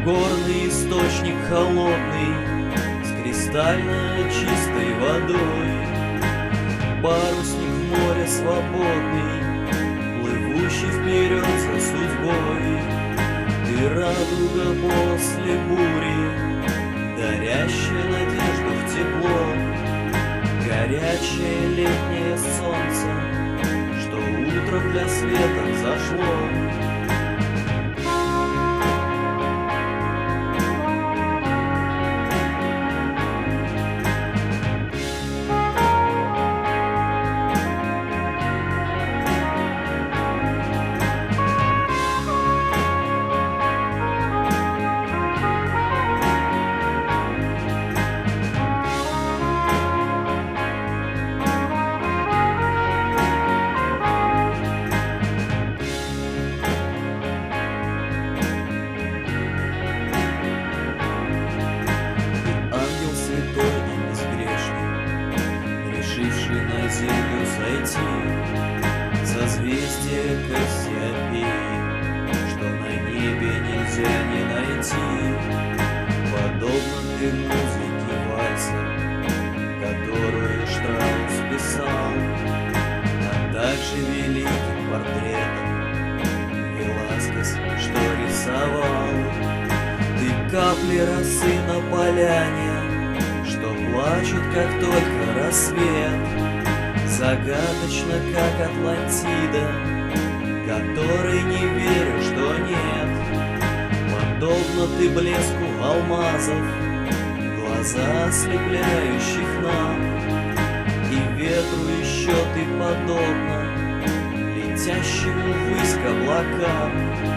Горный источник холодный, с кристально чистой водой. Парусник в море свободный, плывущий вперед за судьбой. Ты радуга после бури, дарящая надежду в тепло. Горячее летнее солнце, что утром для света зашло. Решивший на землю зайти, созвездие Кассиопеи, что на небе нельзя не найти. Подобно ты музыке вальса, которую Штраус писал, а также великим портретом Веласкес, что рисовал. Ты капли росы на поляне, что плачут, как только рассвет, загадочно, как Атлантида, которой не верю, что нет. Подобно ты блеску алмазов, глаза ослепляющих нам, и ветру еще ты подобна, летящему ввысь к облакам.